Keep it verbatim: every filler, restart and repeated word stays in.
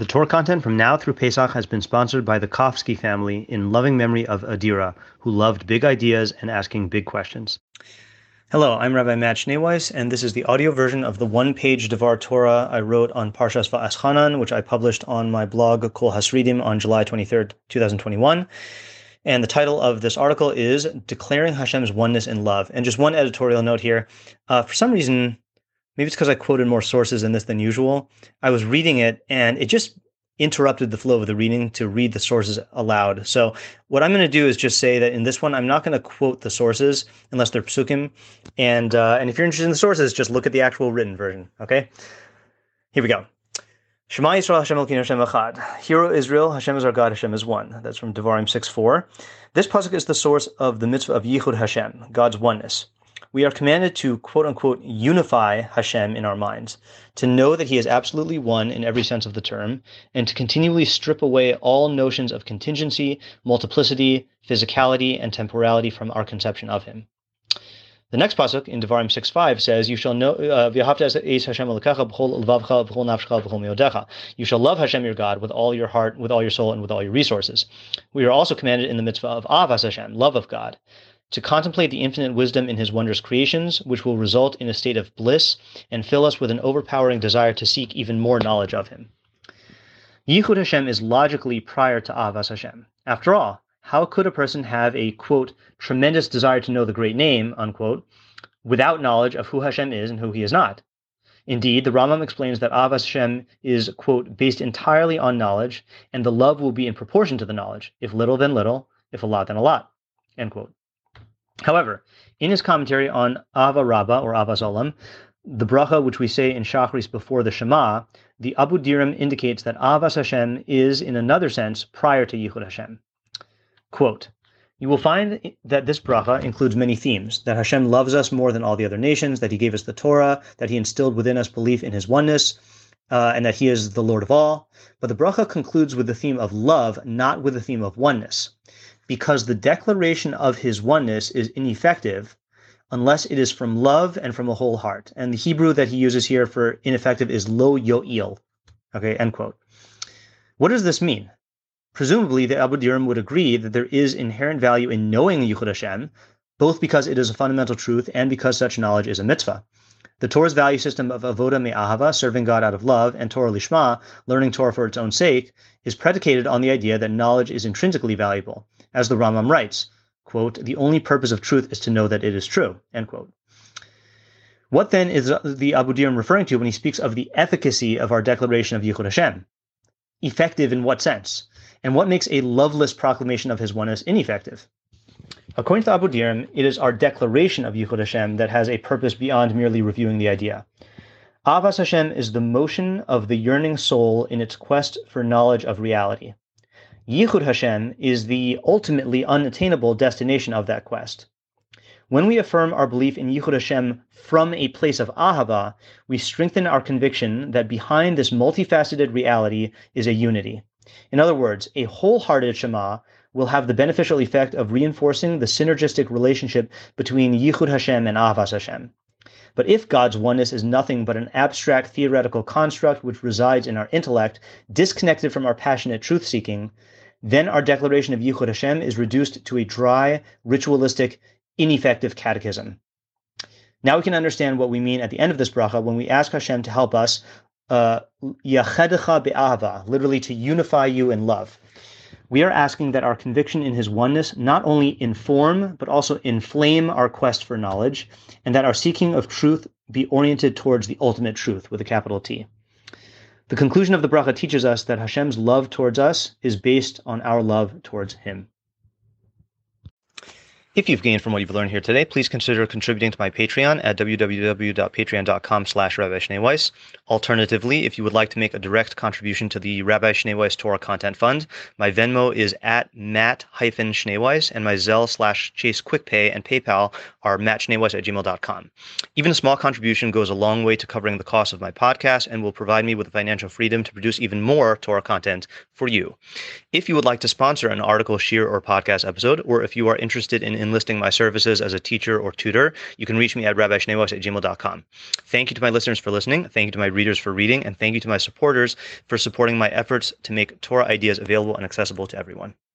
The Torah content from now through Pesach has been sponsored by the Kofsky family in loving memory of Adira, who loved big ideas and asking big questions. Hello, I'm Rabbi Matt Schneeweiss, and this is the audio version of the one-page Devar Torah I wrote on Parshas Va'eschanan, which I published on my blog Kol Hasridim on July twenty-third, twenty twenty-one. And the title of this article is Declaring Hashem's Oneness in Love. And just one editorial note here. Uh, for some reason, maybe it's because I quoted more sources in this than usual, I was reading it and it just interrupted the flow of the reading to read the sources aloud. So what I'm going to do is just say that in this one, I'm not going to quote the sources unless they're psukim. And uh, and if you're interested in the sources, just look at the actual written version, okay? Here we go. Shema Yisrael, Hashem Elokeinu, Hashem Echad. Hear, O Israel, Hashem is our God, Hashem is one. That's from Devarim six four. This pasuk is the source of the mitzvah of Yichud Hashem, God's oneness. We are commanded to, quote-unquote, unify Hashem in our minds, to know that he is absolutely one in every sense of the term, and to continually strip away all notions of contingency, multiplicity, physicality, and temporality from our conception of him. The next pasuk in Devarim six five says, "You shall know v'ahavta es Hashem Elokecha b'chol levavcha v'chol nafshecha v'chol meodecha." You shall love Hashem your God with all your heart, with all your soul, and with all your resources. We are also commanded in the mitzvah of avas Hashem, love of God, to contemplate the infinite wisdom in his wondrous creations, which will result in a state of bliss and fill us with an overpowering desire to seek even more knowledge of him. Yichud Hashem is logically prior to avas Hashem. After all, how could a person have a, quote, tremendous desire to know the great name, unquote, without knowledge of who Hashem is and who he is not? Indeed, the Rambam explains that avas Hashem is, quote, based entirely on knowledge, and the love will be in proportion to the knowledge, if little then little, if a lot then a lot, end quote. However, in his commentary on Ava Rabbah, or Avas Olam, the bracha which we say in Shachris before the Shema, the Abu Dirim indicates that Avas Hashem is, in another sense, prior to Yichud Hashem. Quote, "You will find that this bracha includes many themes, that Hashem loves us more than all the other nations, that he gave us the Torah, that he instilled within us belief in his oneness, uh, and that he is the Lord of all. But the bracha concludes with the theme of love, not with the theme of oneness, because the declaration of his oneness is ineffective unless it is from love and from a whole heart." And the Hebrew that he uses here for ineffective is lo yo'il. Okay, end quote. What does this mean? Presumably, the Abu Dirim would agree that there is inherent value in knowing Yichud Hashem, both because it is a fundamental truth and because such knowledge is a mitzvah. The Torah's value system of avoda me'ahava, serving God out of love, and Torah lishma, learning Torah for its own sake, is predicated on the idea that knowledge is intrinsically valuable. As the Rambam writes, quote, "The only purpose of truth is to know that it is true," end quote. What then is the Abu Dirim referring to when he speaks of the efficacy of our declaration of Yichud Hashem? Effective in what sense? And what makes a loveless proclamation of his oneness ineffective? According to Abu Dirim, it is our declaration of Yichud Hashem that has a purpose beyond merely reviewing the idea. Avas Hashem is the motion of the yearning soul in its quest for knowledge of reality. Yichud Hashem is the ultimately unattainable destination of that quest. When we affirm our belief in Yichud Hashem from a place of ahava, we strengthen our conviction that behind this multifaceted reality is a unity. In other words, a wholehearted Shema will have the beneficial effect of reinforcing the synergistic relationship between Yichud Hashem and Avas Hashem. But if God's oneness is nothing but an abstract theoretical construct which resides in our intellect, disconnected from our passionate truth-seeking, then our declaration of Yichud Hashem is reduced to a dry, ritualistic, ineffective catechism. Now we can understand what we mean at the end of this bracha when we ask Hashem to help us, Yachedecha be'ahava, literally to unify you in love. We are asking that our conviction in his oneness not only inform, but also inflame our quest for knowledge, and that our seeking of truth be oriented towards the ultimate truth, with a capital T. The conclusion of the bracha teaches us that Hashem's love towards us is based on our love towards him. If you've gained from what you've learned here today, please consider contributing to my Patreon at w w w dot patreon dot com slash Rabbi Schneeweiss. Alternatively, if you would like to make a direct contribution to the Rabbi Schneeweiss Torah Content Fund, my Venmo is at Matt-Schneeweiss, and my Zelle slash Chase QuickPay and PayPal are mattschneeweiss at gmail dot com. Even a small contribution goes a long way to covering the cost of my podcast and will provide me with the financial freedom to produce even more Torah content for you. If you would like to sponsor an article, shir, or podcast episode, or if you are interested in enlisting my services as a teacher or tutor, you can reach me at rabbi schneeweiss at gmail dot com. Thank you to my listeners for listening. Thank you to my readers for reading. And thank you to my supporters for supporting my efforts to make Torah ideas available and accessible to everyone.